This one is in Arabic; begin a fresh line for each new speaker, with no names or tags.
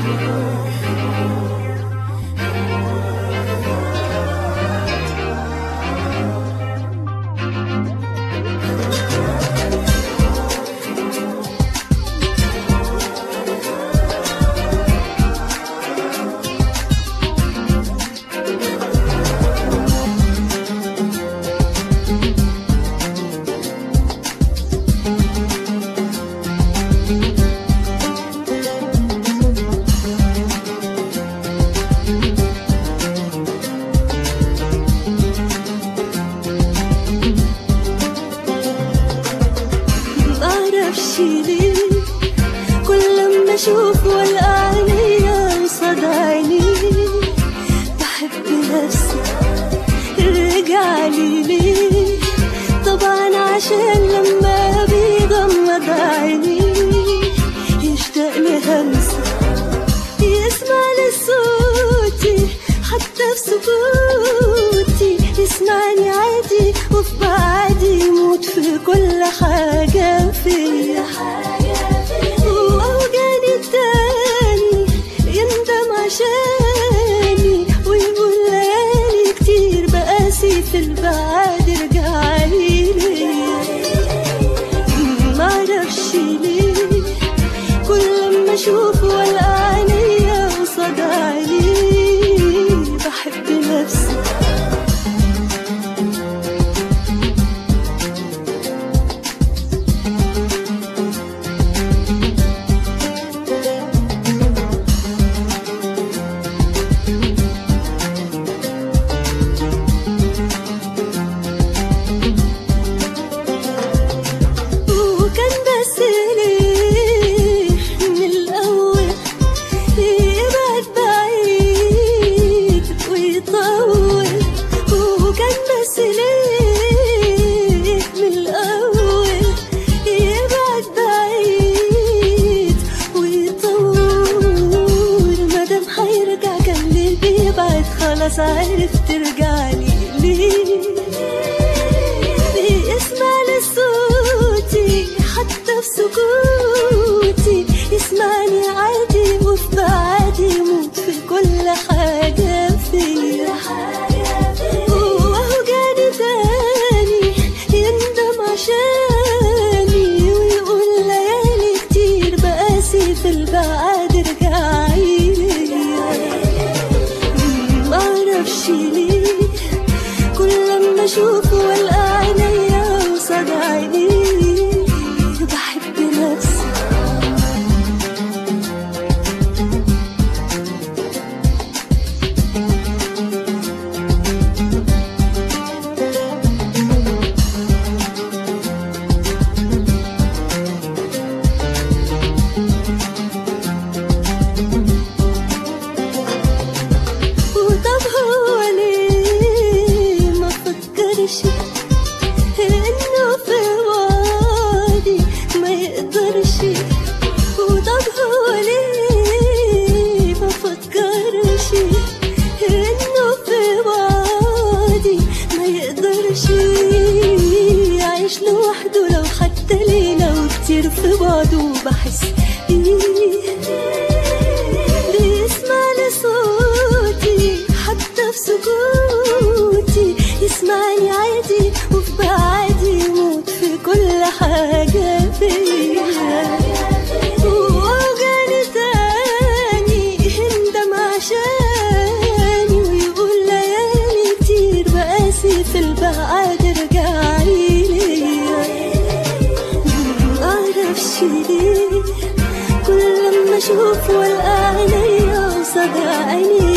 كل ما اشوف والقى قصاد عيني بحب نفسي رجعلي ليه؟ طبعا عشان لما بيغمض عيني يشتاق لهمسة يسمع لصوتي حتى في سكوتي يسمعني عادي وفي بعدي يموت في كل حاجة فيا وأوجاني التاني يندم عشاني ويقول ليالي كتير بقاسي في البعد رجعلي ليا معرفش ليه كل ما أشوف والقى عينيا قصاد عيني بحب نفسي خلاص عرفت ترجعلي ليه بيسمع لصوتي حتى في سكوتي يسمعني عادي وفي بعدي يموت في كل حاجة فيا وأوجاني تاني يندم عشاني ويقول ليالي كتير بقاسي في البعد رجعي معرفش ليه كل ما اشوف والقى عينيا قصاد عيني بحب نفسي إنه في وادي ما يقدرش وطب هو ليه ما فكرش إنه في وادي ما يقدرش يعيش لوحده لو حتى ليلة وكتير في بعضه بحس بيسمع لصوتي حتى في سكوتي يسمعني عادي وفي بعدي يموت في كل حاجة فيا وأوجاني تاني يندم عشاني ويقول ليالي كتير بقاسي في البعد رجعلي ليا معرفش ليه كل ما أشوف والقى عينيا قصاد عيني